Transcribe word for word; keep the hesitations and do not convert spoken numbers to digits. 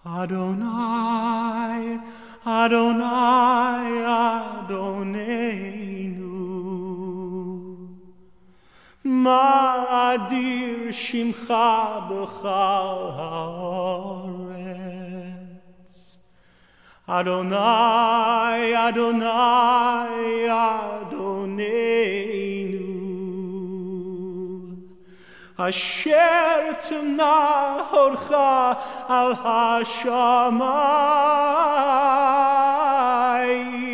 Adonai, Adonai, Adonenu. Ma'adir shimcha b'chal haaretz. Adonai, Adonai, Adonenu. Asher t'nahorcha al hashamayim.